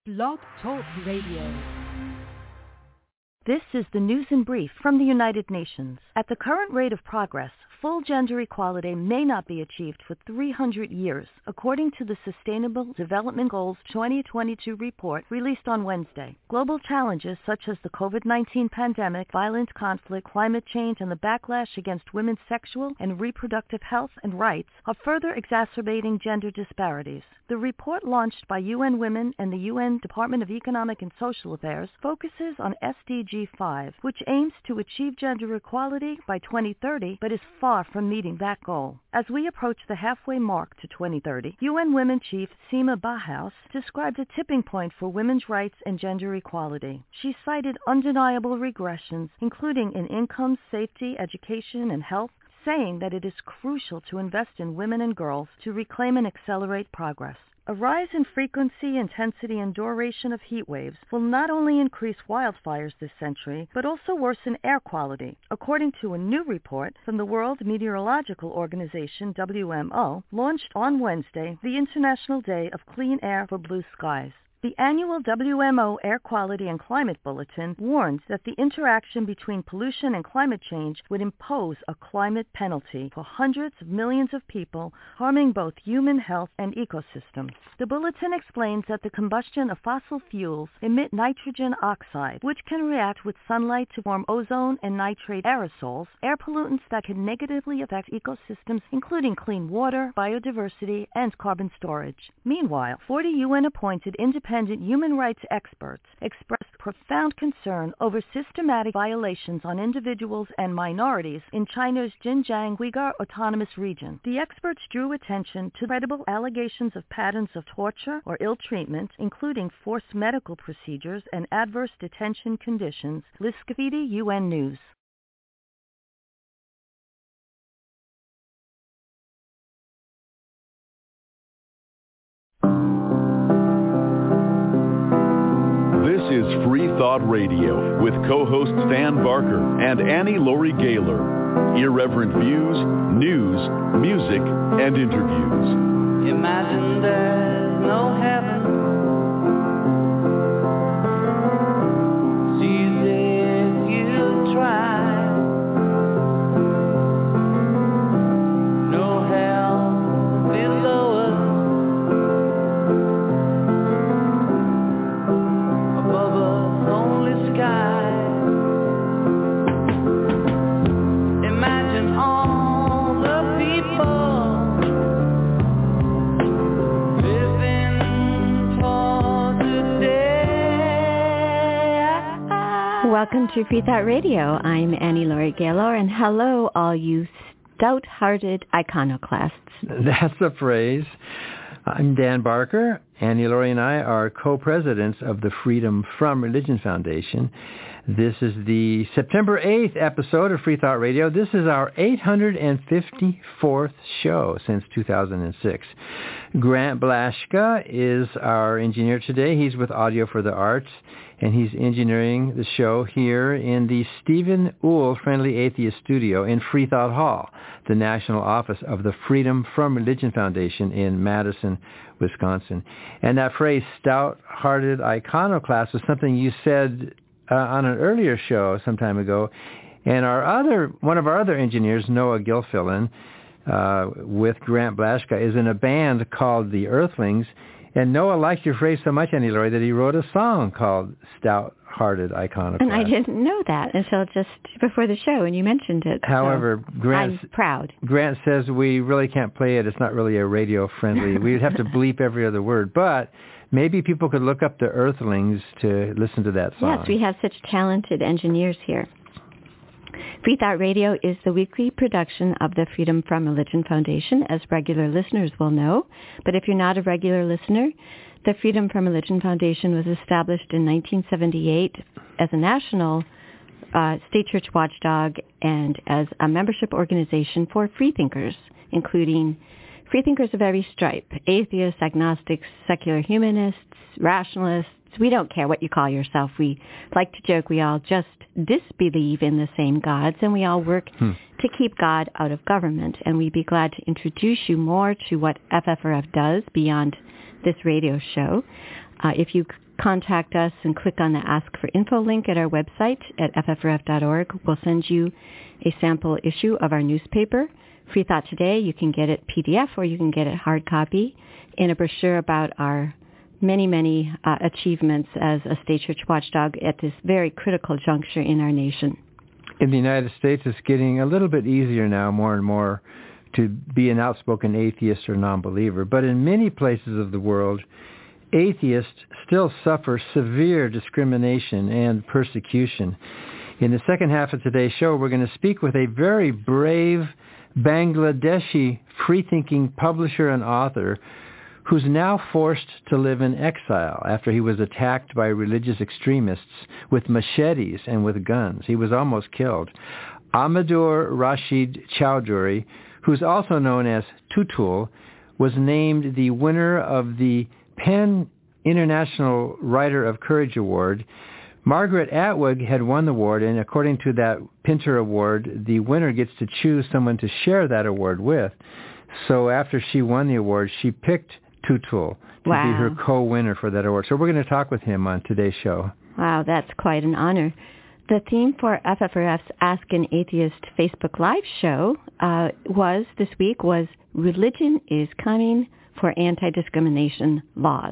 Blog Talk Radio. This is the News in Brief from the United Nations. At the current rate of progress, full gender equality may not be achieved for 300 years, according to the Sustainable Development Goals 2022 report released on Wednesday. Global challenges such as the COVID-19 pandemic, violent conflict, climate change, and the backlash against women's sexual and reproductive health and rights are further exacerbating gender disparities. The report, launched by UN Women and the UN Department of Economic and Social Affairs, focuses on SDG 5, which aims to achieve gender equality by 2030, but is far from meeting that goal. As we approach the halfway mark to 2030, UN Women Chief Sima Bahaus described a tipping point for women's rights and gender equality. She cited undeniable regressions, including in income, safety, education, and health, saying that it is crucial to invest in women and girls to reclaim and accelerate progress. A rise in frequency, intensity, and duration of heat waves will not only increase wildfires this century, but also worsen air quality, according to a new report from the World Meteorological Organization, WMO, launched on Wednesday, the International Day of Clean Air for Blue Skies. The annual WMO Air Quality and Climate Bulletin warns that the interaction between pollution and climate change would impose a climate penalty for hundreds of millions of people, harming both human health and ecosystems. The bulletin explains that the combustion of fossil fuels emit nitrogen oxide, which can react with sunlight to form ozone and nitrate aerosols, air pollutants that can negatively affect ecosystems, including clean water, biodiversity, and carbon storage. Meanwhile, 40 UN-appointed independent human rights experts expressed profound concern over systematic violations on individuals and minorities in China's Xinjiang Uyghur Autonomous Region. The experts drew attention to credible allegations of patterns of torture or ill treatment, including forced medical procedures and adverse detention conditions. Liz Scafidi, UN News. This is Free Thought Radio with co-hosts Dan Barker and Annie Laurie Gaylor. Irreverent views, news, music, and interviews. Imagine there's no heaven. See if you try. No hell below us. Above us only sky. Imagine all the people living for today. Welcome to Free Thought Radio. I'm Annie Laurie Gaylor, and hello, all you stout-hearted iconoclasts. That's the phrase. I'm Dan Barker. Annie Laurie and I are co-presidents of the Freedom from Religion Foundation. This is the September 8th episode of Free Thought Radio. This is our 854th show since 2006. Grant Blashka is our engineer today. He's with Audio for the Arts, and he's engineering the show here in the Stephen Uhl Friendly Atheist Studio in Free Thought Hall, the national office of the Freedom from Religion Foundation in Madison, Wisconsin. And that phrase, stout-hearted iconoclast, was something you said on an earlier show some time ago. And one of our other engineers, Noah Gilfillan, with Grant Blashka, is in a band called The Earthlings. And Noah liked your phrase so much, Annie Laurie, that he wrote a song called Stout-Hearted Iconoclast. And I didn't know that until just before the show, and you mentioned it. However, so I'm proud. Grant says we really can't play it. It's not really a radio-friendly. We'd have to bleep every other word. But maybe people could look up the Earthlings to listen to that song. Yes, we have such talented engineers here. Free Thought Radio is the weekly production of the Freedom from Religion Foundation, as regular listeners will know. But if you're not a regular listener, the Freedom from Religion Foundation was established in 1978 as a national state church watchdog and as a membership organization for freethinkers, including freethinkers of every stripe: atheists, agnostics, secular humanists, rationalists. We don't care what you call yourself. We like to joke we all just disbelieve in the same gods, and we all work to keep God out of government. And we'd be glad to introduce you more to what FFRF does beyond this radio show. If you contact us and click on the Ask for Info link at our website at ffrf.org. We'll send you a sample issue of our newspaper, Free Thought Today. You can get it PDF or you can get it hard copy, and a brochure about our many achievements as a state church watchdog at this very critical juncture in our nation. In the United States, it's getting a little bit easier now, more and more, to be an outspoken atheist or non-believer. But in many places of the world, atheists still suffer severe discrimination and persecution. In the second half of today's show, we're going to speak with a very brave Bangladeshi free-thinking publisher and author who's now forced to live in exile after he was attacked by religious extremists with machetes and with guns. He was almost killed. Amadur Rashid Chowdhury, who's also known as Tutul, was named the winner of the PEN International Writer of Courage Award. Margaret Atwood had won the award, and according to that Pinter Award, the winner gets to choose someone to share that award with. So after she won the award, she picked Tutul to be her co-winner for that award. So we're going to talk with him on today's show. Wow, that's quite an honor. The theme for FFRF's Ask an Atheist Facebook Live show this week was Religion is Coming for Anti-Discrimination Laws.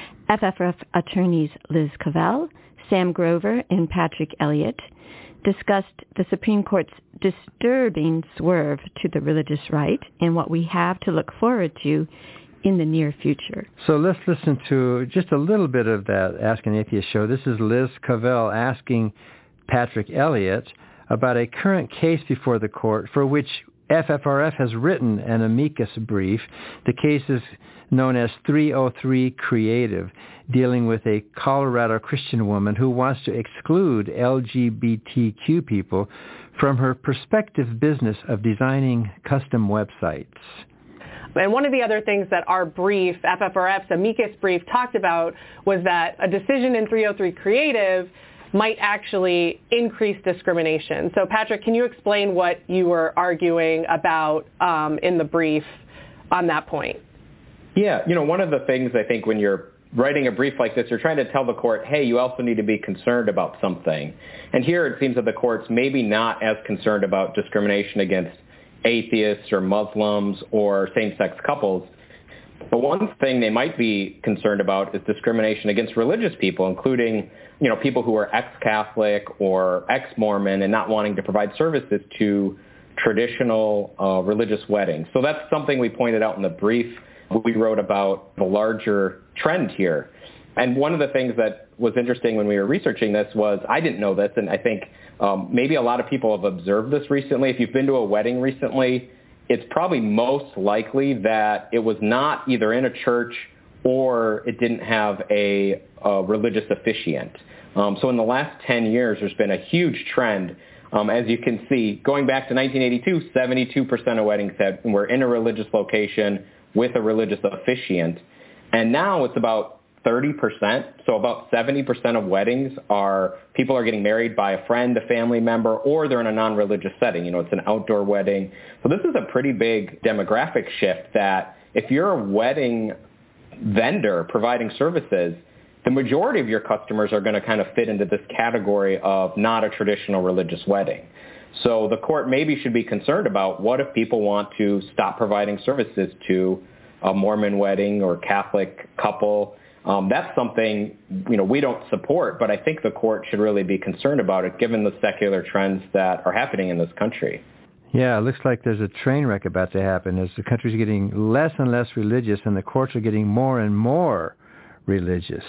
FFRF attorneys Liz Cavell, Sam Grover, and Patrick Elliott discussed the Supreme Court's disturbing swerve to the religious right and what we have to look forward to in the near future. So let's listen to just a little bit of that Ask an Atheist show. This is Liz Cavell asking Patrick Elliott about a current case before the court for which FFRF has written an amicus brief. The case is known as 303 Creative, dealing with a Colorado Christian woman who wants to exclude LGBTQ people from her prospective business of designing custom websites. And one of the other things that our brief, FFRF's amicus brief, talked about was that a decision in 303 Creative might actually increase discrimination. So, Patrick, can you explain what you were arguing about in the brief on that point? Yeah, one of the things I think when you're writing a brief like this, you're trying to tell the court, hey, you also need to be concerned about something. And here it seems that the court's maybe not as concerned about discrimination against atheists or Muslims or same-sex couples. But one thing they might be concerned about is discrimination against religious people, including, people who are ex-Catholic or ex-Mormon and not wanting to provide services to traditional religious weddings. So that's something we pointed out in the brief. We wrote about the larger trend here. And one of the things that was interesting when we were researching this was, I didn't know this, and I think maybe a lot of people have observed this recently. If you've been to a wedding recently, it's probably most likely that it was not either in a church or it didn't have a religious officiant. So in the last 10 years, there's been a huge trend. As you can see, going back to 1982, 72% of weddings were in a religious location with a religious officiant. And now it's about 30%. So about 70% of weddings people are getting married by a friend, a family member, or they're in a non-religious setting. It's an outdoor wedding. So this is a pretty big demographic shift that if you're a wedding vendor providing services, the majority of your customers are going to kind of fit into this category of not a traditional religious wedding. So the court maybe should be concerned about what if people want to stop providing services to a Mormon wedding or Catholic couple. That's something, we don't support, but I think the court should really be concerned about it given the secular trends that are happening in this country. Yeah, it looks like there's a train wreck about to happen as the country's getting less and less religious and the courts are getting more and more religious.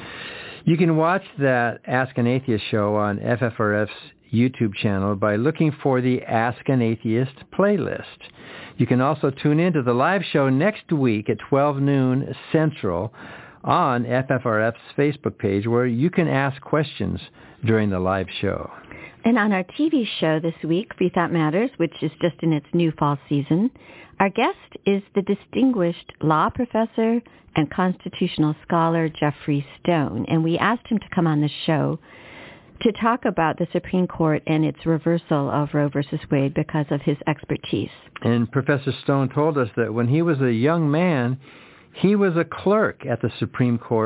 You can watch that Ask an Atheist show on FFRF's YouTube channel by looking for the Ask an Atheist playlist. You can also tune in to the live show next week at 12 noon Central on FFRF's Facebook page where you can ask questions during the live show. And on our TV show this week, Free Thought Matters, which is just in its new fall season, our guest is the distinguished law professor and constitutional scholar Jeffrey Stone. And we asked him to come on the show to talk about the Supreme Court and its reversal of Roe versus Wade because of his expertise. And Professor Stone told us that when he was a young man, he was a clerk at the Supreme Court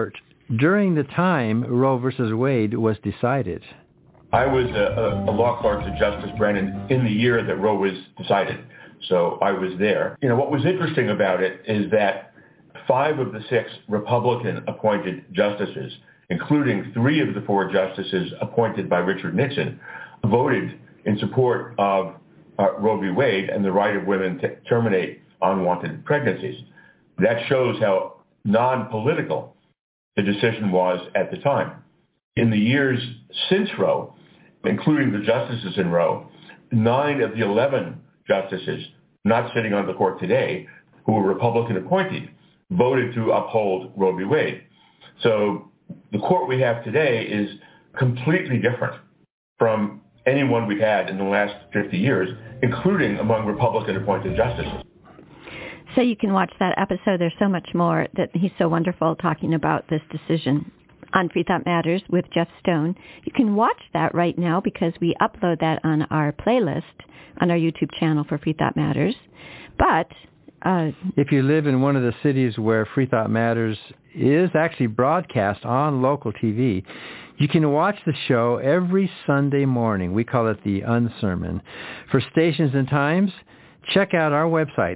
during the time Roe versus Wade was decided. I was a law clerk to Justice Brennan in the year that Roe was decided, so I was there. What was interesting about it is that 5 of the 6 Republican-appointed justices, including 3 of the 4 justices appointed by Richard Nixon, voted in support of Roe v. Wade and the right of women to terminate unwanted pregnancies. That shows how non-political the decision was at the time. In the years since Roe, including the justices in Roe, 9 of the 11 justices not sitting on the court today, who were Republican appointed, voted to uphold Roe v. Wade. So the court we have today is completely different from anyone we've had in the last 50 years, including among Republican-appointed justices. So you can watch that episode. There's so much more that he's so wonderful talking about this decision on Free Thought Matters with Jeff Stone. You can watch that right now because we upload that on our playlist on our YouTube channel for Free Thought Matters. But if you live in one of the cities where Free Thought Matters is actually broadcast on local TV, you can watch the show every Sunday morning. We call it the Unsermon. For stations and times, check out our website,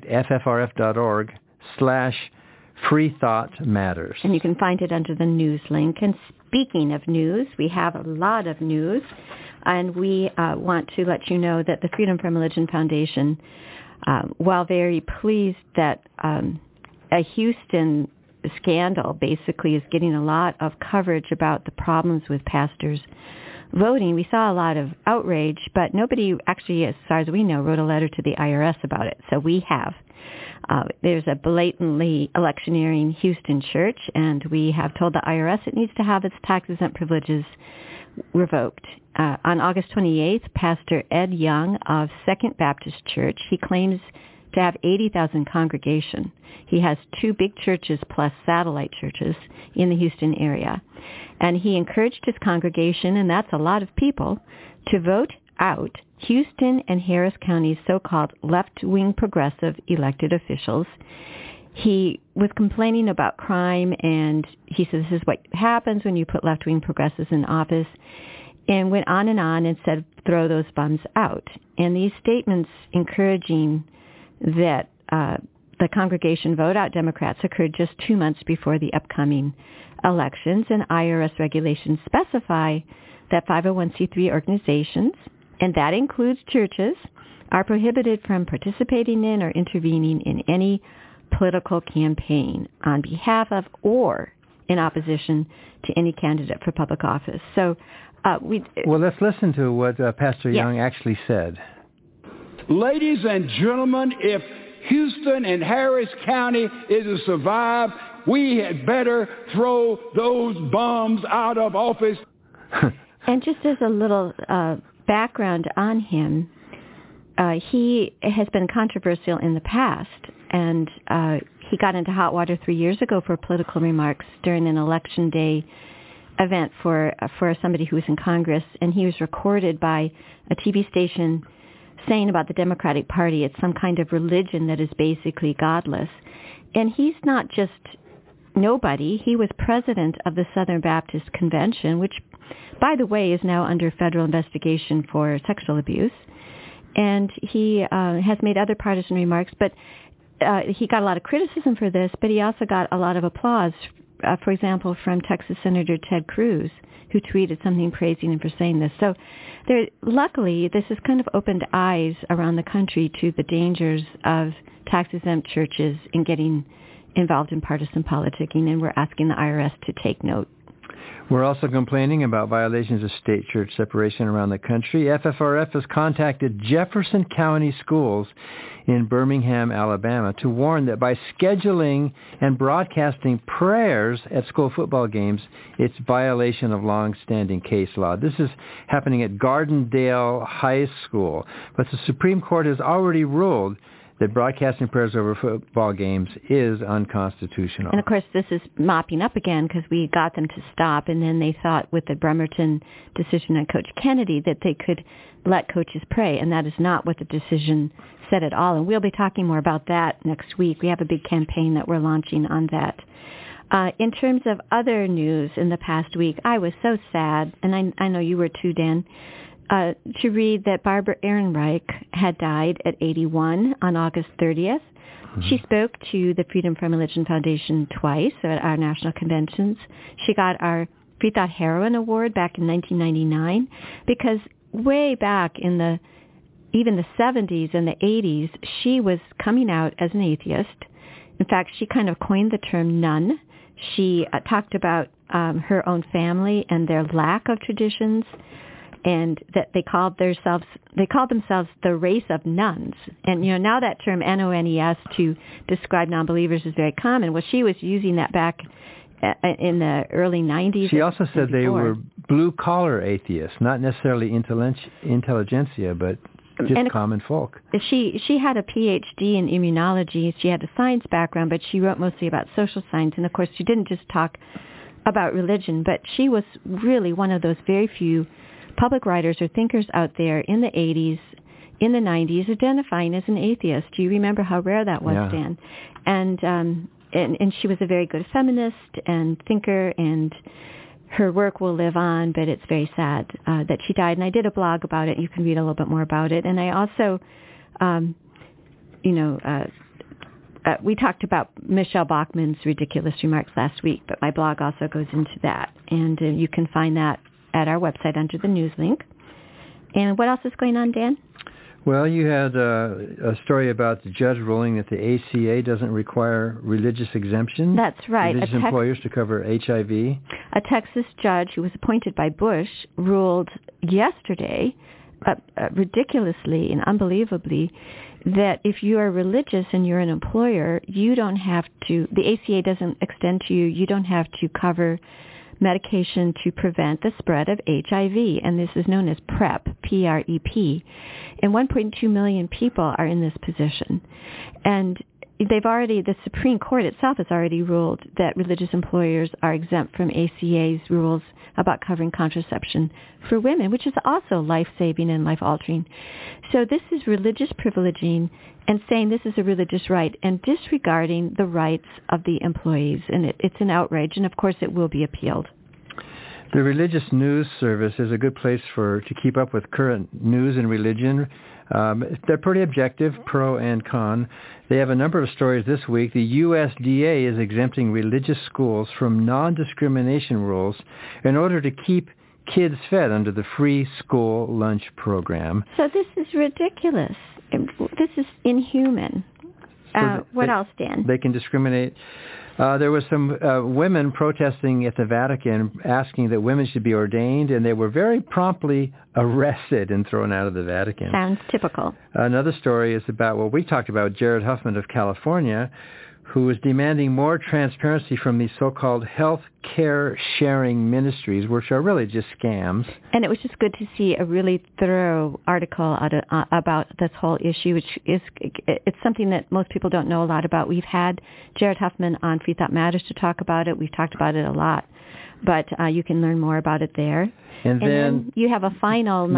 ffrf.org/Free Thought Matters. And you can find it under the news link. And speaking of news, we have a lot of news. And we want to let you know that the Freedom from Religion Foundation, while very pleased that a Houston scandal basically is getting a lot of coverage about the problems with pastors voting, we saw a lot of outrage, but nobody actually, as far as we know, wrote a letter to the IRS about it. So we have. There's a blatantly electioneering Houston church, and we have told the IRS it needs to have its tax-exempt privileges revoked. On August 28th, Pastor Ed Young of Second Baptist Church, he claims to have 80,000 congregation. He has 2 big churches plus satellite churches in the Houston area. And he encouraged his congregation, and that's a lot of people, to vote out Houston and Harris County's so-called left-wing progressive elected officials. He was complaining about crime, and he said this is what happens when you put left-wing progressives in office, and went on and said, throw those bums out. And these statements encouraging that the congregation vote out Democrats occurred just 2 months before the upcoming elections, and IRS regulations specify that 501c3 organizations, and that includes churches, are prohibited from participating in or intervening in any political campaign on behalf of or in opposition to any candidate for public office. So well, let's listen to what Pastor Young actually said. Ladies and gentlemen, if Houston and Harris County is to survive, we had better throw those bums out of office. And just as a little background on him, he has been controversial in the past, and he got into hot water 3 years ago for political remarks during an election day event for somebody who was in Congress, and he was recorded by a TV station saying about the Democratic Party, it's some kind of religion that is basically godless. And he's not just nobody. He was president of the Southern Baptist Convention, which, by the way, is now under federal investigation for sexual abuse. And he has made other partisan remarks, but he got a lot of criticism for this, but he also got a lot of applause, for example, from Texas Senator Ted Cruz, who tweeted something praising him for saying this. So luckily, this has kind of opened eyes around the country to the dangers of tax-exempt churches in getting involved in partisan politicking, and we're asking the IRS to take note. We're also complaining about violations of state-church separation around the country. FFRF has contacted Jefferson County Schools in Birmingham, Alabama, to warn that by scheduling and broadcasting prayers at school football games, it's violation of long-standing case law. This is happening at Gardendale High School, but the Supreme Court has already ruled that broadcasting prayers over football games is unconstitutional. And, of course, this is mopping up again because we got them to stop, and then they thought with the Bremerton decision on Coach Kennedy that they could let coaches pray, and that is not what the decision said at all. And we'll be talking more about that next week. We have a big campaign that we're launching on that. In terms of other news in the past week, I was so sad, and I know you were too, Dan, to read that Barbara Ehrenreich had died at 81 on August 30th. Mm-hmm. She spoke to the Freedom from Religion Foundation twice at our national conventions. She got our Free Thought Heroine Award back in 1999 because way back in even the 70s and the 80s, she was coming out as an atheist. In fact, she kind of coined the term nun. She talked about her own family and their lack of traditions, and that they called themselves the race of nuns. And now that term NONES to describe non-believers is very common. Well, she was using that back in the early 90s. She also said they were blue-collar atheists, not necessarily intelligentsia, but just common folk. She had a PhD in immunology. She had a science background, but she wrote mostly about social science. And, of course, she didn't just talk about religion, but she was really one of those very few public writers or thinkers out there in the 80s, in the 90s, identifying as an atheist. Do you remember how rare that was, yeah. Dan? And she was a very good feminist and thinker, and her work will live on, but it's very sad that she died. And I did a blog about it. You can read a little bit more about it. And I also, we talked about Michelle Bachmann's ridiculous remarks last week, but my blog also goes into that. And you can find that at our website under the news link. And what else is going on, Dan? Well, you had a story about the judge ruling that the ACA doesn't require religious exemption. That's right. Religious employers to cover HIV. A Texas judge who was appointed by Bush ruled yesterday, ridiculously and unbelievably, that if you are religious and you're an employer, you don't have to, the ACA doesn't extend to you, you don't have to cover medication to prevent the spread of HIV, and this is known as PrEP, P-R-E-P. And 1.2 million people are in this position. And the Supreme Court itself has already ruled that religious employers are exempt from ACA's rules about covering contraception for women, which is also life-saving and life-altering. So this is religious privileging and saying this is a religious right and disregarding the rights of the employees. And it's an outrage, and of course it will be appealed. The Religious News Service is a good place to keep up with current news and religion. They're pretty objective, pro and con. They have a number of stories this week. The USDA is exempting religious schools from non-discrimination rules in order to keep kids fed under the free school lunch program. So this is ridiculous. This is inhuman. What else, Dan? They can discriminate. There was some women protesting at the Vatican asking that women should be ordained, and they were very promptly arrested and thrown out of the Vatican. Sounds typical. Another story is about what we talked about, Jared Huffman of California, who is demanding more transparency from these so-called health care sharing ministries, which are really just scams. And it was just good to see a really thorough article about this whole issue, which it's something that most people don't know a lot about. We've had Jared Huffman on Free Thought Matters to talk about it. We've talked about it a lot. But you can learn more about it there. And then you have a final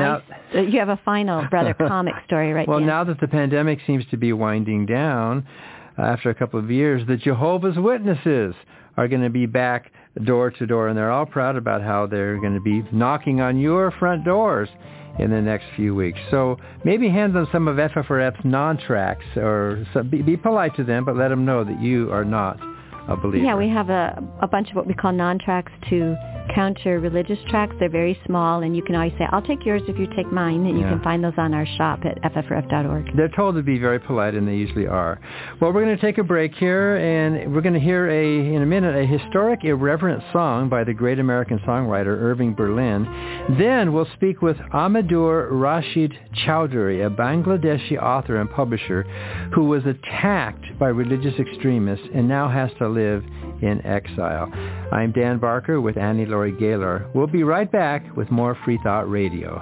rather comic story right now. Well, now that the pandemic seems to be winding down, after a couple of years, the Jehovah's Witnesses are going to be back door to door, and they're all proud about how they're going to be knocking on your front doors in the next few weeks. So maybe hand them some of FFRF's non-tracks, or be polite to them, but let them know that you are not a believer. Yeah, we have a bunch of what we call non-tracks to counter religious tracks. They're very small, and you can always say, I'll take yours if you take mine, and you can find those on our shop at ffrf.org. They're told to be very polite, and they usually are. Well, we're going to take a break here, and we're going to hear, in a minute, a historic irreverent song by the great American songwriter Irving Berlin. Then we'll speak with Amadur Rashid Chowdhury, a Bangladeshi author and publisher who was attacked by religious extremists and now has to live in exile. I'm Dan Barker with Annie Laurie Gaylor. We'll be right back with more Free Thought Radio.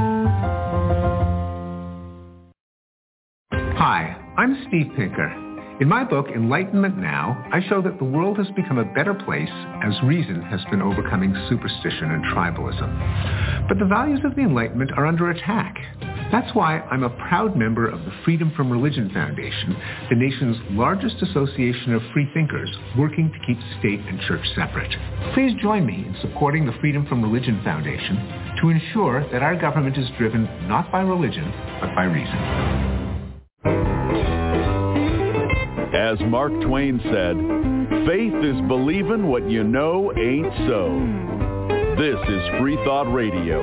Hi, I'm Steve Pinker. In my book, Enlightenment Now, I show that the world has become a better place as reason has been overcoming superstition and tribalism. But the values of the Enlightenment are under attack. That's why I'm a proud member of the Freedom from Religion Foundation, the nation's largest association of free thinkers working to keep state and church separate. Please join me in supporting the Freedom from Religion Foundation to ensure that our government is driven not by religion, but by reason. As Mark Twain said, faith is believing what you know ain't so. This is Free Thought Radio.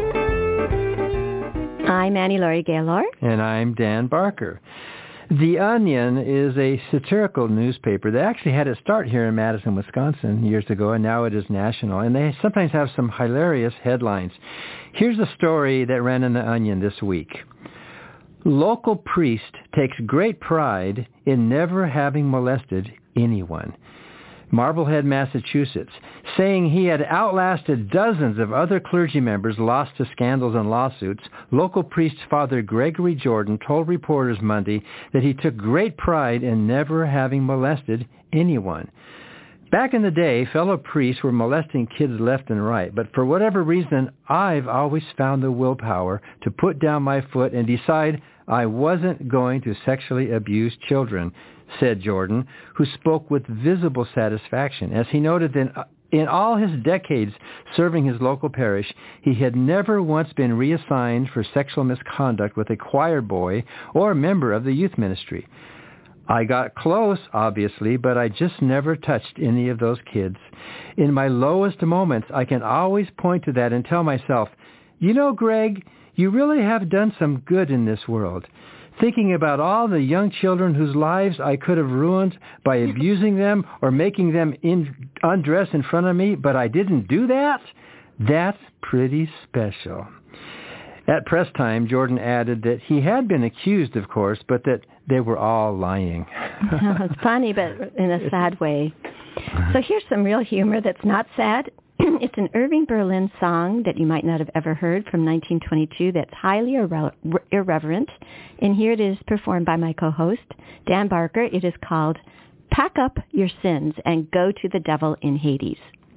I'm Annie Laurie Gaylor. And I'm Dan Barker. The Onion is a satirical newspaper that actually had its start here in Madison, Wisconsin years ago, and now it is national. And they sometimes have some hilarious headlines. Here's a story that ran in The Onion this week. Local priest takes great pride in never having molested anyone. Marblehead, Massachusetts, saying he had outlasted dozens of other clergy members lost to scandals and lawsuits, local priest Father Gregory Jordan told reporters Monday that he took great pride in never having molested anyone. Back in the day, fellow priests were molesting kids left and right, but for whatever reason, I've always found the willpower to put down my foot and decide I wasn't going to sexually abuse children, said Jordan, who spoke with visible satisfaction. As he noted that in all his decades serving his local parish, he had never once been reassigned for sexual misconduct with a choir boy or member of the youth ministry. I got close, obviously, but I just never touched any of those kids. In my lowest moments, I can always point to that and tell myself, you know, Greg, you really have done some good in this world. Thinking about all the young children whose lives I could have ruined by abusing them or making them undress in front of me, but I didn't do that? That's pretty special. At press time, Jordan added that he had been accused, of course, but that they were all lying. It's funny, but in a sad way. So here's some real humor that's not sad. It's an Irving Berlin song that you might not have ever heard from 1922 that's highly irreverent. And here it is performed by my co-host, Dan Barker. It is called Pack Up Your Sins and Go to the Devil in Hades.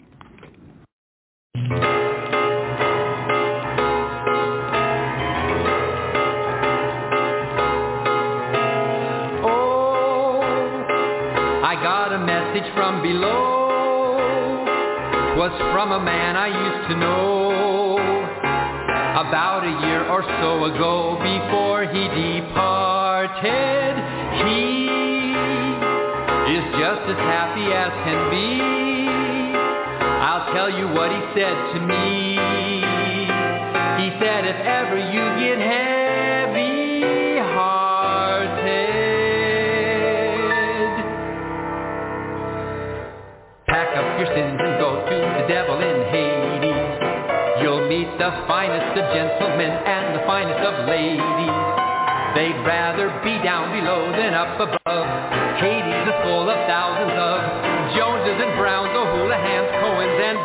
I got a message from below. Was from a man I used to know about a year or so ago. Before he departed, he is just as happy as can be. I'll tell you what he said to me. He said, if ever you get heavy hearted, pack up your sins and go to the devil in Hades. You'll meet the finest of gentlemen and the finest of ladies. They'd rather be down below than up above. Hades is full of thousands of Joneses and Browns, O'Hoolahans, Cohens and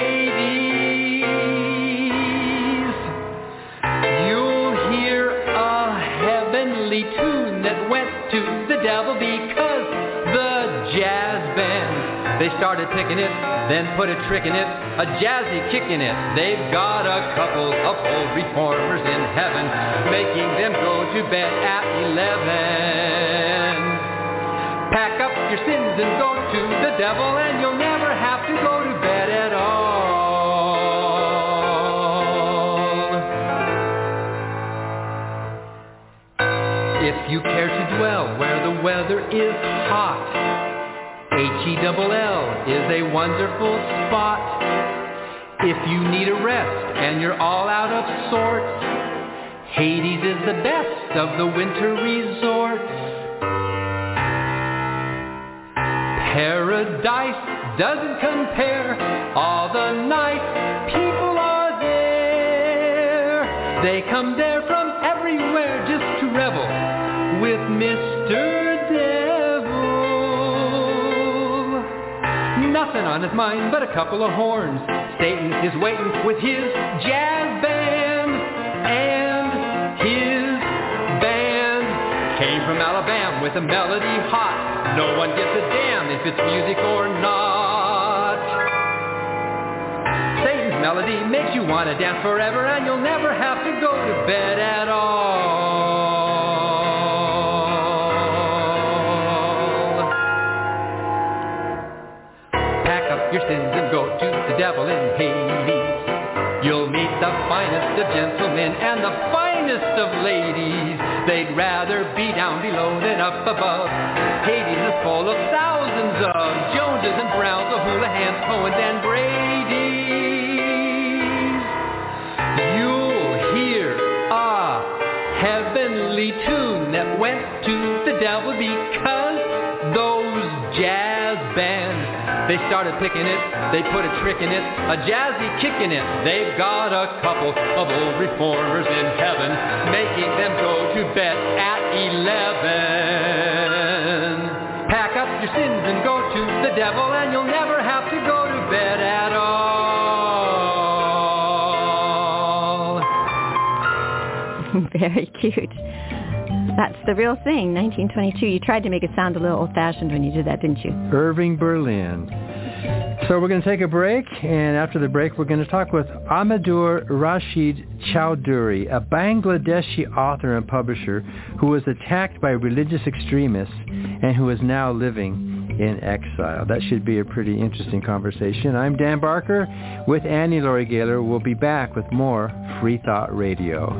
Brady's. You'll hear a heavenly tune that went to the devil because the jazz band, they started picking it, then put a trick in it, a jazzy kick in it. They've got a couple of old reformers in heaven, making them go to bed at 11. Pack up your sins and go to the devil, and you'll never have to go to bed at all. If you care to dwell where the weather is hot, H-E-double-L is a wonderful spot. If you need a rest and you're all out of sorts, Hades is the best of the winter resorts. Paradise doesn't compare. All the nice people are there. They come there from everywhere just to revel with Mr. Nothing on his mind but a couple of horns. Satan is waiting with his jazz band, and his band Came from Alabama with a melody hot. No one gives a damn if it's music or not. Satan's melody makes you want to dance forever, and you'll never have to go to bed at all. Pack up your sins and go to the devil in Hades. You'll meet the finest of gentlemen and the finest of ladies. They'd rather be down below than up above. Hades is full of thousands of Joneses and Browns, O'Hoolahans, Cohens, and Bradys. You'll hear a heavenly tune that went to the devil because those jazz bands, they started picking it, they put a trick in it, a jazzy kick in it. They've got a couple of old reformers in heaven, making them go to bed at 11. Pack up your sins and go to the devil, and you'll never have to go to bed at all. Very cute. That's the real thing, 1922. You tried to make it sound a little old-fashioned when you did that, didn't you? Irving Berlin. So we're going to take a break, and after the break we're going to talk with Amadur Rashid Chowdhury, a Bangladeshi author and publisher who was attacked by religious extremists and who is now living in exile. That should be a pretty interesting conversation. I'm Dan Barker with Annie Laurie Gaylor. We'll be back with more Free Thought Radio.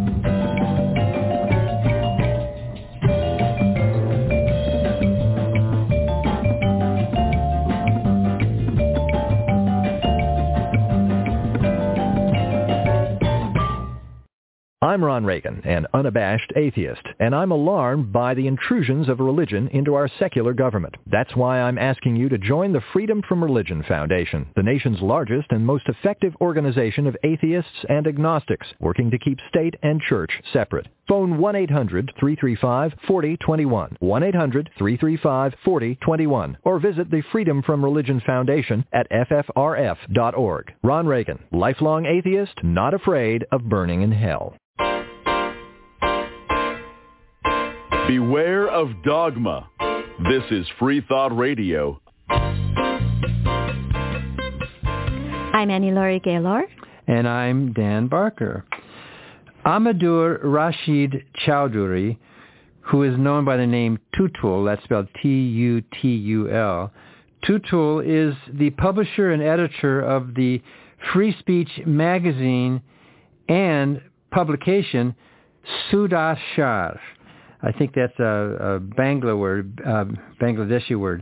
I'm Ron Reagan, an unabashed atheist, and I'm alarmed by the intrusions of religion into our secular government. That's why I'm asking you to join the Freedom from Religion Foundation, the nation's largest and most effective organization of atheists and agnostics, working to keep state and church separate. Phone 1-800-335-4021, 1-800-335-4021, or visit the Freedom from Religion Foundation at ffrf.org. Ron Reagan, lifelong atheist, not afraid of burning in hell. Beware of dogma. This is Free Thought Radio. I'm Annie Laurie Gaylor. And I'm Dan Barker. Amadur Rashid Chowdhury, who is known by the name Tutul, that's spelled T-U-T-U-L. Tutul is the publisher and editor of the Free Speech magazine and publication Sudashar. I think that's a Bangladeshi word.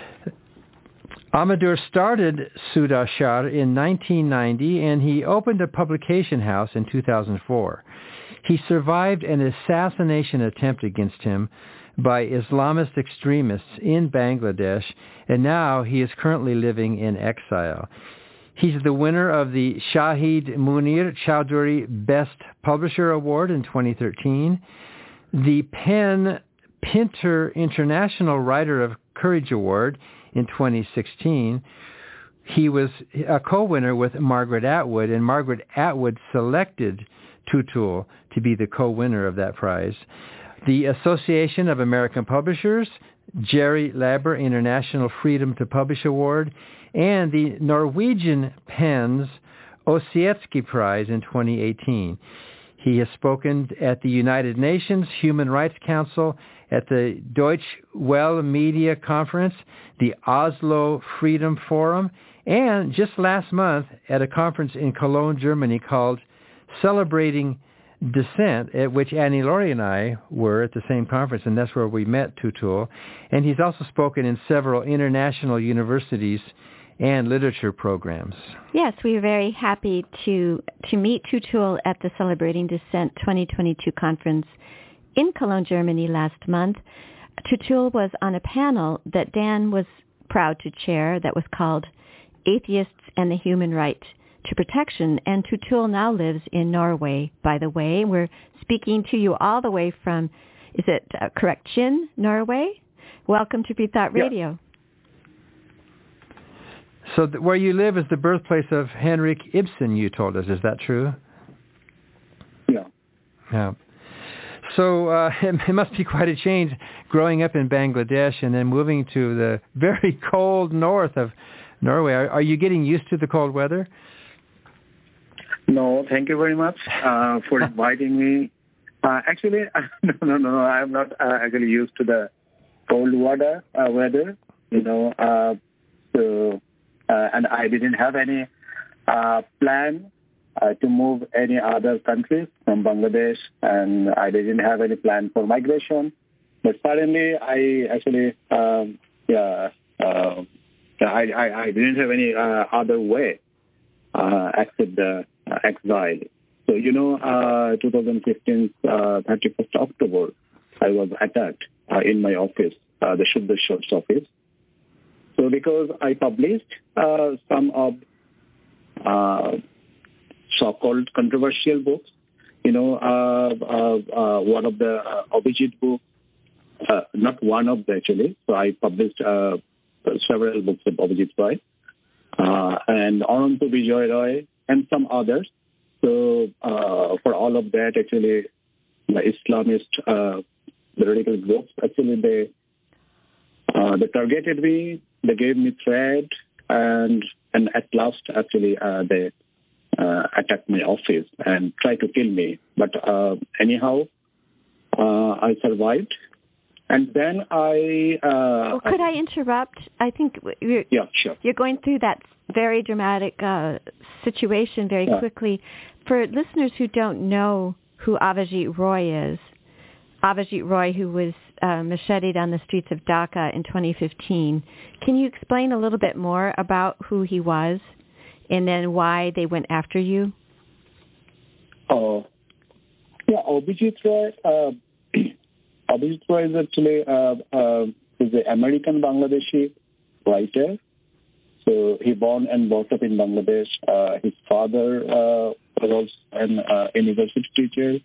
Amadur started Sudashar in 1990, and he opened a publication house in 2004. He survived an assassination attempt against him by Islamist extremists in Bangladesh, and now he is currently living in exile. He's the winner of the Shahid Munir Chowdhury Best Publisher Award in 2013, the PEN Pinter International Writer of Courage Award in 2016. He was a co-winner with Margaret Atwood, and Margaret Atwood selected Tutul to be the co-winner of that prize. The Association of American Publishers, Jerry Labber International Freedom to Publish Award, and the Norwegian PEN's Ossietzky Prize in 2018. He has spoken at the United Nations Human Rights Council, at the Deutsche Welle Media Conference, the Oslo Freedom Forum, and just last month at a conference in Cologne, Germany called Celebrating Dissent, at which Annie Laurie and I were at the same conference, and that's where we met Tutul. And he's also spoken in several international universities and literature programs. Yes, we were very happy to meet Tutul at the Celebrating Dissent 2022 conference in Cologne, Germany last month. Tutul was on a panel that Dan was proud to chair that was called Atheists and the Human Right to Protection, and Tutul now lives in Norway, by the way. We're speaking to you all the way from, is it correct, Chin, Norway? Welcome to Free Thought Radio. Yep. So where you live is the birthplace of Henrik Ibsen, you told us. Is that true? Yeah. Yeah. So it must be quite a change growing up in Bangladesh and then moving to the very cold north of Norway. Are you getting used to the cold weather? No, thank you very much for inviting me. Actually, no, I'm not actually used to the cold weather. And I didn't have any plan to move any other countries from Bangladesh, and I didn't have any plan for migration. But suddenly, I actually, I didn't have any other way except the exile. So 2015, 31st October, I was attacked in my office, the Shuddha Shorts office. So because I published some of so-called controversial books, one of the Abhijit books, not one of them actually. So I published several books of Abhijit Roy and Ananta Bijoy Roy and some others. So for all of that, actually, the Islamist, the radical groups, actually they targeted me. They gave me threat, and at last, actually, they attacked my office and tried to kill me. But anyhow, I survived. And then could I interrupt? I think you're going through that very dramatic situation very quickly. For listeners who don't know who Abhijit Roy is, Abhijit Roy, who was macheted on the streets of Dhaka in 2015, can you explain a little bit more about who he was and then why they went after you? Abhijit Roy. Abhijit Roy is actually is an American Bangladeshi writer. So he born and brought up in Bangladesh. His father was also an university teacher.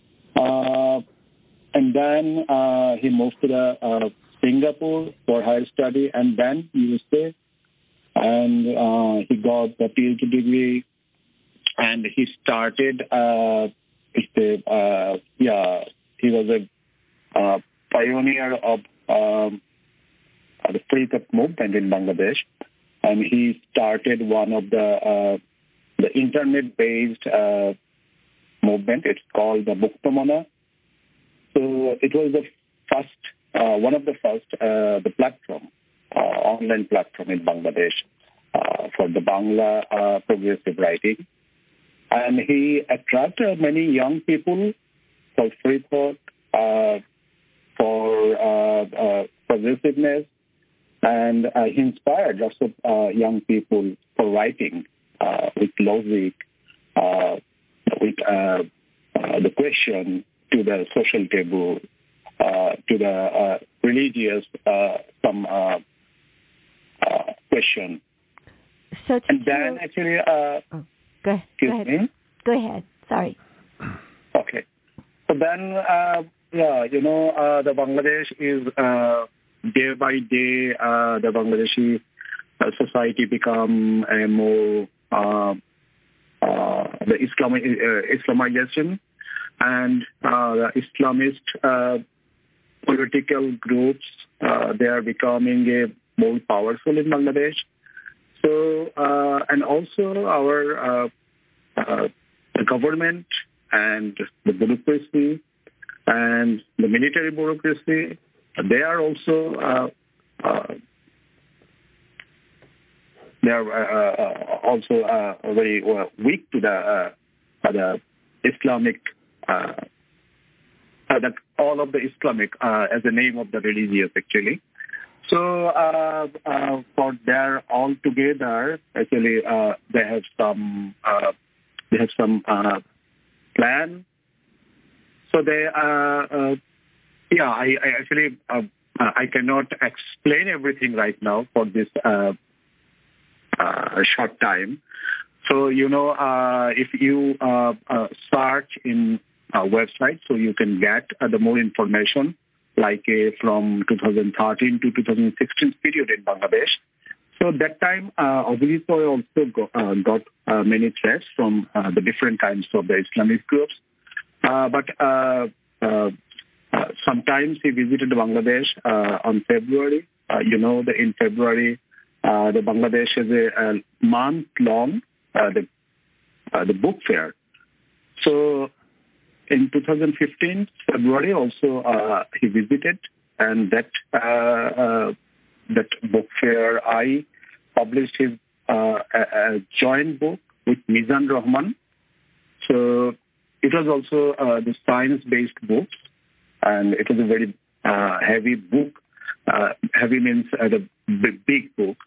And then he moved to Singapore for higher study, and then USA. And he got the PhD degree, and he started. He was a pioneer of the free thought movement in Bangladesh, and he started one of the internet-based movement. It's called the Muktamana. So it was the first, one of the first, the platform, online platform in Bangladesh for the Bangla progressive writing. And he attracted many young people for free thought, for progressiveness, and he inspired lots of young people for writing with logic, with the question to the social taboo, to the religious some question. So and then actually, go ahead. Sorry. Okay. So then, the Bangladesh is day by day, the Bangladeshi society become a more the Islamization, and the Islamist political groups they are becoming more powerful in Bangladesh. So and also our the government and the bureaucracy and the military bureaucracy, they are also very weak to the Islamic, all of the Islamic as the name of the religious actually. So for their all together, actually they have some plan. So they I actually I cannot explain everything right now for this short time. So if you search in a website, so you can get the more information, like from 2013 to 2016 period in Bangladesh. So that time, Abhijit Roy also got many threats from the different kinds of the Islamic groups. But sometimes he visited Bangladesh on February. In February, the Bangladesh is a month-long the book fair. So in 2015, February also he visited, and that book fair I published his a joint book with Mizan Rahman. So it was also the science-based book, and it was a very heavy book. Heavy means the big book,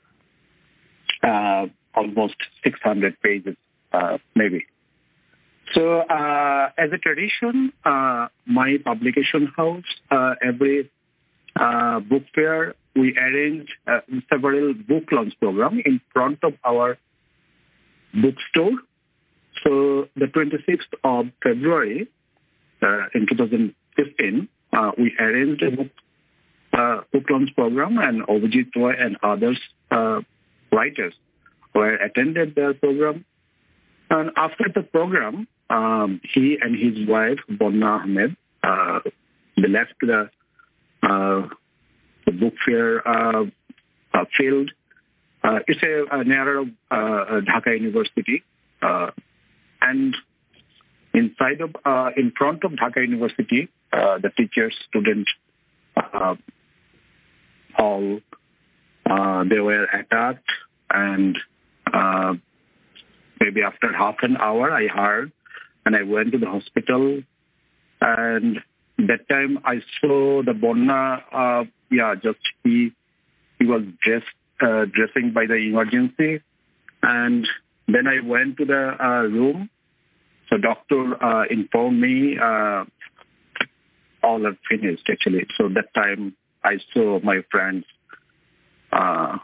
almost 600 pages, maybe. So as a tradition, my publication house, every book fair, we arrange several book launch program in front of our bookstore. So the 26th of February in 2015, we arranged a book launch program, and Abhijit Roy and others writers were attended the program. And after the program, he and his wife, Bonna Ahmed, they left the book fair field. It's near Dhaka University, and in front of Dhaka University, the teachers, students, all they were attacked, and maybe after half an hour, I heard, and I went to the hospital, and that time I saw the Bonna, he was dressing by the emergency, and then I went to the room. So doctor informed me all are finished actually. So that time I saw my friends. I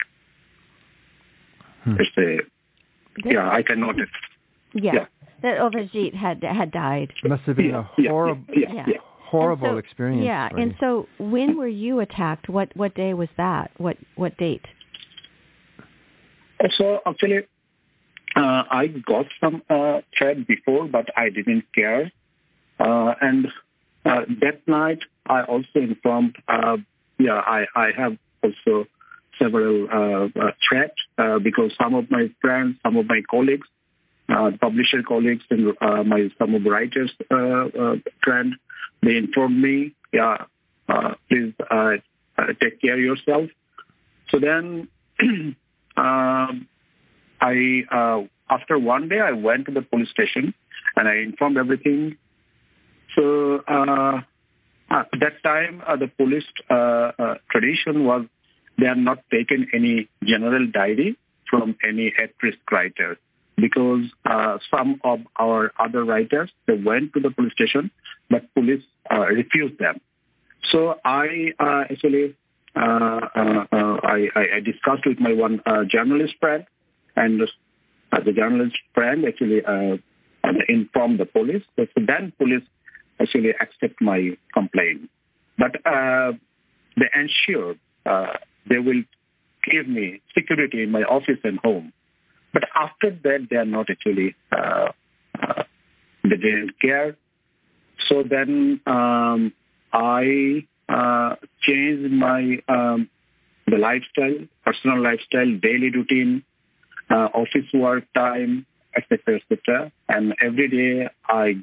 can notice. Yeah. That Abhijit had died. It must have been a horrible experience. Yeah, and so when were you attacked? What day was that? What date? So actually, I got some threat before, but I didn't care. And that night, I also informed. I have also several threats because some of my friends, some of my colleagues, publisher colleagues, and some of the writers friends, they informed me, please take care of yourself. So then, after one day, I went to the police station and I informed everything. So at that time, the police tradition was they are not taken any general diary from any at-risk writer, because some of our other writers, they went to the police station, but police refused them. So I actually I discussed with my one journalist friend, and the journalist friend actually informed the police. So then police actually accept my complaint, but they ensure they will give me security in my office and home. But after that, they are not actually, they didn't care. So then I changed my the lifestyle, personal lifestyle, daily routine, office work time, etc., etc. And every day I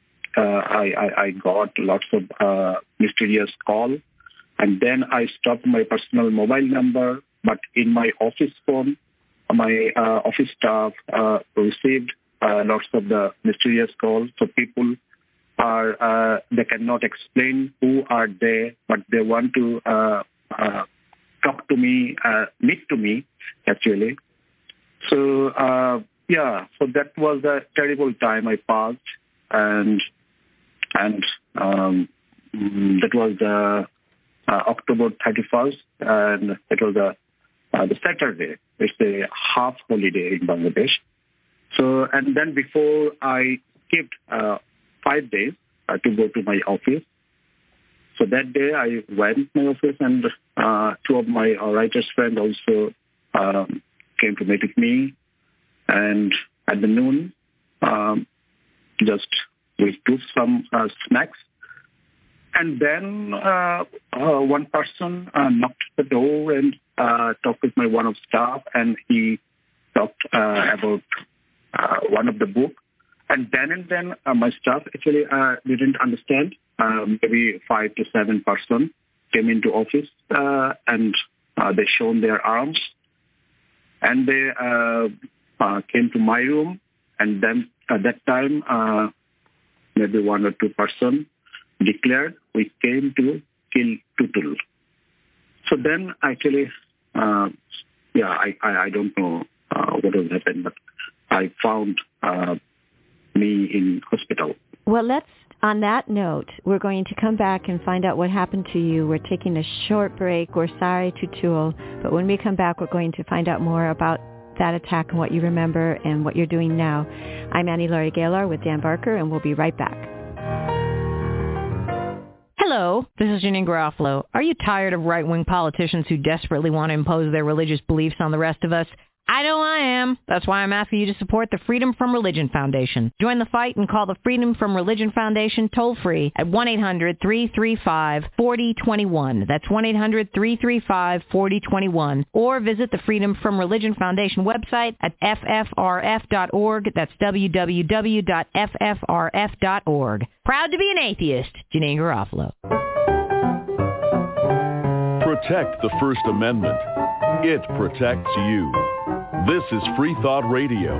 got lots of mysterious call, and then I stopped my personal mobile number. But in my office phone, my office staff received lots of the mysterious calls. So people are they cannot explain who are they, but they want to talk to me, meet to me actually. So so that was a terrible time I passed, and that was the October 31st, and it was the Saturday. It's a half holiday in Bangladesh. So, and then before I skipped 5 days to go to my office. So that day I went to my office, and two of my writers' friends also came to meet with me. And at the noon, just we took some snacks, And then one person knocked the door and talked with one of staff, and he talked about one of the book. And then my staff actually didn't understand. Maybe 5 to 7 person came into office and they shown their arms. And they came to my room. And then at that time, maybe 1 or 2 person declared we came to kill Tutul. So then actually, I don't know what has happened, but I found me in hospital. Well, on that note, we're going to come back and find out what happened to you. We're taking a short break. We're sorry, Tutul, but when we come back, we're going to find out more about that attack and what you remember and what you're doing now. I'm Annie Laurie Gaylor with Dan Barker, and we'll be right back. Hello, this is Janine Garofalo. Are you tired of right-wing politicians who desperately want to impose their religious beliefs on the rest of us? I know I am. That's why I'm asking you to support the Freedom From Religion Foundation. Join the fight and call the Freedom From Religion Foundation toll-free at 1-800-335-4021. That's 1-800-335-4021. Or visit the Freedom From Religion Foundation website at ffrf.org. That's www.ffrf.org. Proud to be an atheist. Janine Garofalo. Protect the First Amendment. It protects you. This is Free Thought Radio.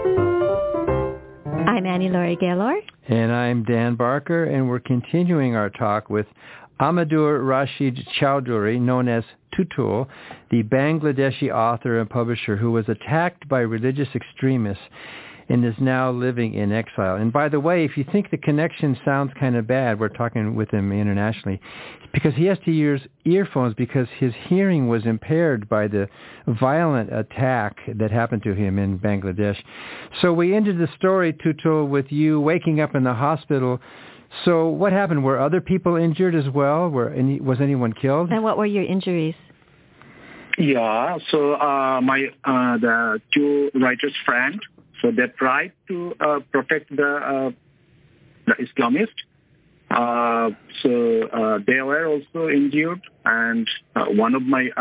I'm Annie Laurie Gaylor. And I'm Dan Barker, and we're continuing our talk with Amadur Rashid Chowdhury, known as Tutul, the Bangladeshi author and publisher who was attacked by religious extremists and is now living in exile. And by the way, if you think the connection sounds kind of bad, we're talking with him internationally, because he has to use earphones because his hearing was impaired by the violent attack that happened to him in Bangladesh. So we ended the story, Tutul, with you waking up in the hospital. So what happened? Were other people injured as well? Was anyone killed? And what were your injuries? Yeah, so the 2 writers' friends, so they tried to protect the Islamists. So they were also injured, and one of my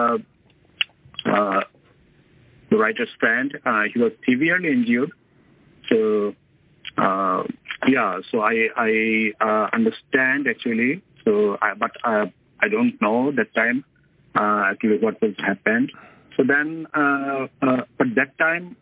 the writer's friend, he was severely injured. So so I understand actually. So, but I don't know that time actually what was happened. So then, but that time.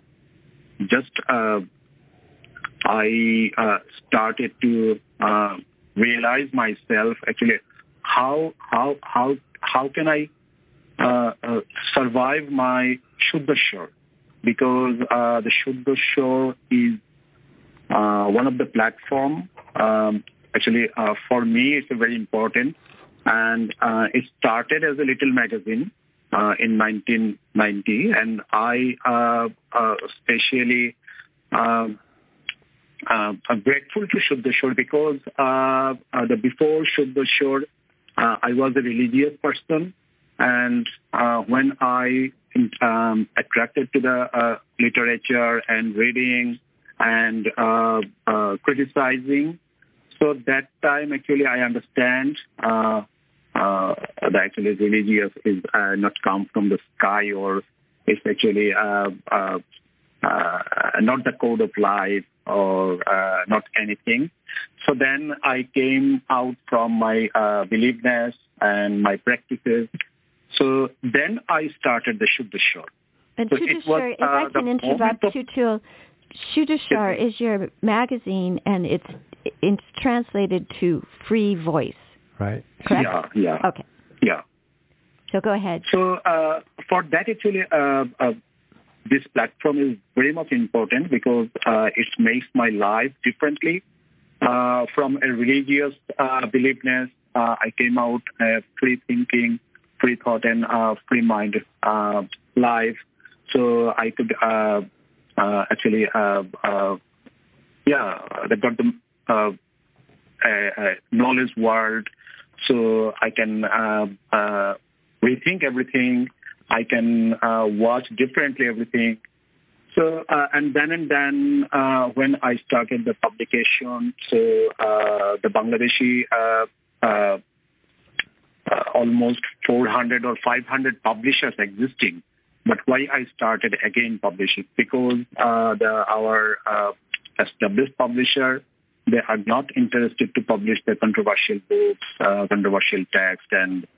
I started to realize myself actually how can I survive my Shuddha Shor, because the Shuddha Shor is one of the platform actually for me it's very important, and it started as a little magazine in 1990, and I especially I'm grateful to Shuddha Shor because before Shuddha Shor, I was a religious person, and when I attracted to the literature and reading and criticizing, so that time actually I understand that actually religious is not come from the sky, or it's actually not the code of life or not anything. So then I came out from my beliefness and my practices. So then I started the Shuddha Shor. And so Shuddha Shor, if I can interrupt, Tutul, Shuddha Shor is your magazine, and it's translated to free voice. Right. Correct? Yeah. Okay. Yeah. So go ahead. So for that, actually, this platform is very much important because it makes my life differently. From a religious beliefness, I came out free thinking, free thought, and free mind life. So I could actually, they got the knowledge world. So I can rethink everything. I can watch differently everything. So and then when I started the publication, so the Bangladeshi almost 400 or 500 publishers existing. But why I started again publishing? Because our established publisher, they are not interested to publish the controversial books, controversial text, and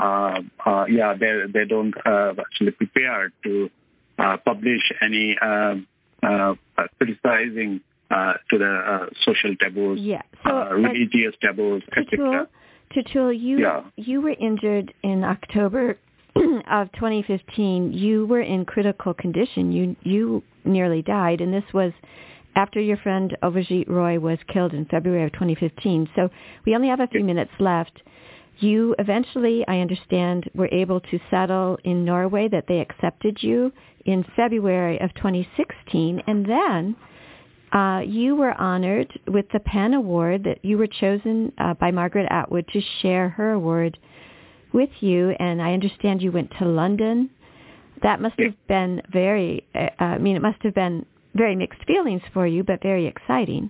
they don't actually prepare to publish any criticizing to the social taboos, religious taboos, etc. Tutul, you were injured in October of 2015. You were in critical condition. You nearly died, and this was after your friend Avijit Roy was killed in February of 2015. So we only have a few minutes left. You eventually, I understand, were able to settle in Norway, that they accepted you in February of 2016, and then you were honored with the PEN Award, that you were chosen by Margaret Atwood to share her award with you, and I understand you went to London. That must have been it must have been very mixed feelings for you, but very exciting.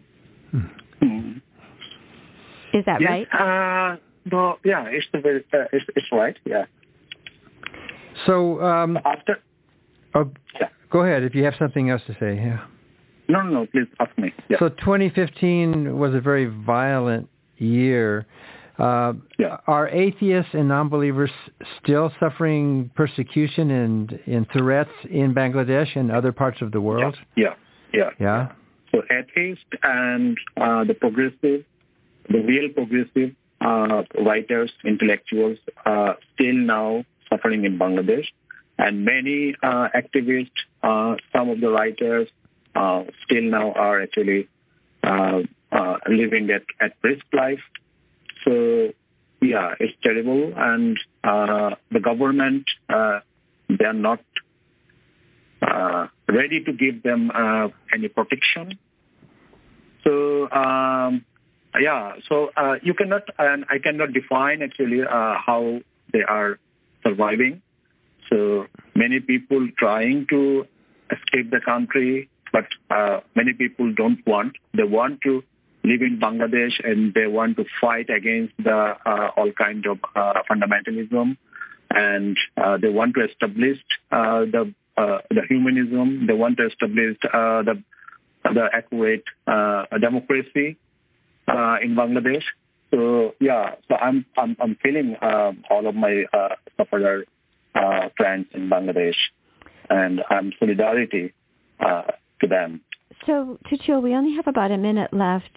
Is that right? No, it's right, yeah. So, after... go ahead, if you have something else to say, yeah. No, please ask me. Yeah. So 2015 was a very violent year. Are atheists and non-believers still suffering persecution and threats in Bangladesh and other parts of the world? Yeah. So atheists and the real progressive writers, intellectuals are still now suffering in Bangladesh. And many activists, some of the writers still now are actually living at risk life. So, it's terrible. And the government, they are not ready to give them any protection. So, you cannot, and I cannot define actually how they are surviving. So many people trying to escape the country, but many people don't want. They want to live in Bangladesh, and they want to fight against the all kind of fundamentalism, and they want to establish the humanism. They want to establish the accurate democracy in Bangladesh. So I'm feeling all of my sufferer friends in Bangladesh, and I'm solidarity to them. So, Tutul, we only have about a minute left.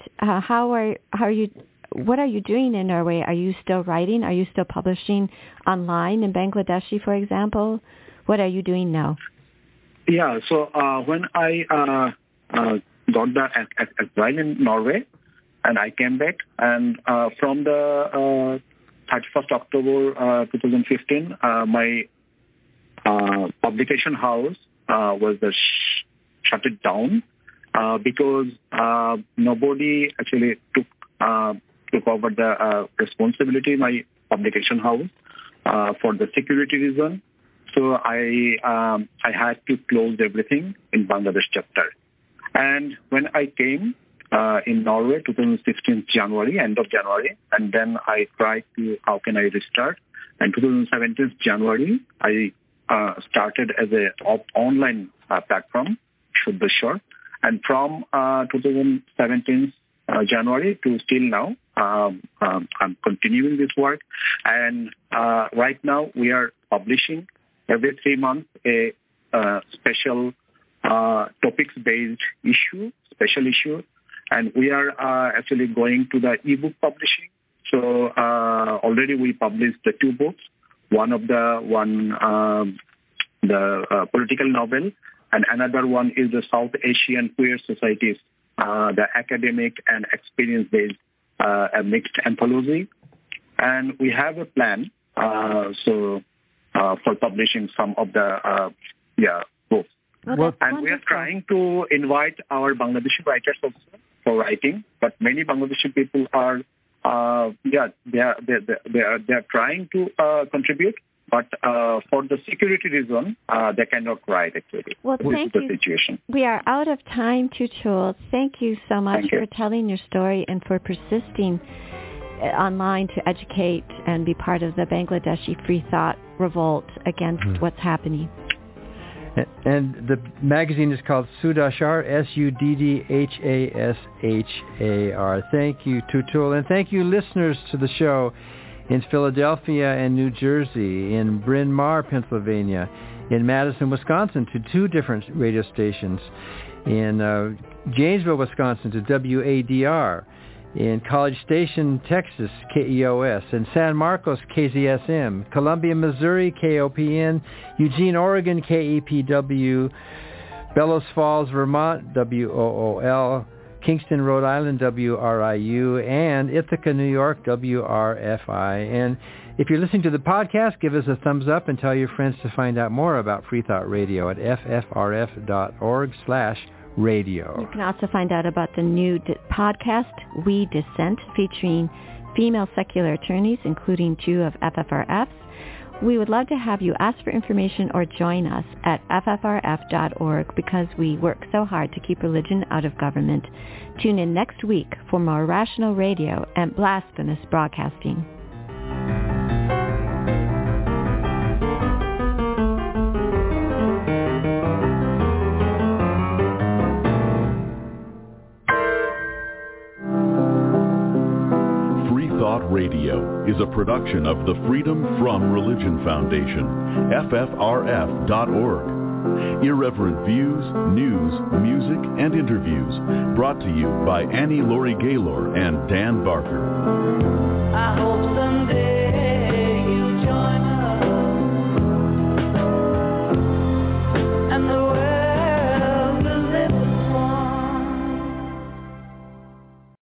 What are you doing in Norway? Are you still writing? Are you still publishing online in Bangladeshi, for example? What are you doing now? Yeah, so when I got the exile in Norway, and I came back, and from the 31st October 2015, my publication house was shut it down because nobody actually took over the responsibility, my publication house, for the security reason. So I had to close everything in Bangladesh chapter. And when I came in Norway, 2016 January, end of January, and then I tried to, how can I restart? And 2017 January, I started as a online platform, Should Be Sure. And from 2017 January to still now, I'm continuing this work. And right now we are publishing every 3 months a special topics-based special issue. And we are actually going to the ebook publishing. So already we published the 2 books. The political novel, and another one is the South Asian Queer Societies, the academic and experience-based mixed anthology. And we have a plan for publishing some of the books. And we are trying to invite our Bangladeshi writers also for writing, but many Bangladeshi people are they are trying to contribute, but for the security reason, they cannot write actually. Well, thank you. The situation. We are out of time, Tutul. Thank you so much for telling your story and for persisting online to educate and be part of the Bangladeshi Free Thought revolt against what's happening. And the magazine is called Suddhashar, Suddhashar. Thank you, Tutul. And thank you, listeners to the show in Philadelphia and New Jersey, in Bryn Mawr, Pennsylvania, in Madison, Wisconsin, to 2 different radio stations, in Janesville, Wisconsin, to WADR, in College Station, Texas, KEOS, in San Marcos, KZSM, Columbia, Missouri, KOPN, Eugene, Oregon, KEPW, Bellows Falls, Vermont, WOOL, Kingston, Rhode Island, WRIU, and Ithaca, New York, WRFI. And if you're listening to the podcast, give us a thumbs up and tell your friends to find out more about Free Thought Radio at ffrf.org/radio. You can also find out about the new podcast, We Dissent, featuring female secular attorneys, including 2 of FFRF's. We would love to have you ask for information or join us at ffrf.org because we work so hard to keep religion out of government. Tune in next week for more rational radio and blasphemous broadcasting. Radio is a production of the Freedom From Religion Foundation, FFRF.org. Irreverent views, news, music, and interviews brought to you by Annie Laurie Gaylor and Dan Barker. I hope someday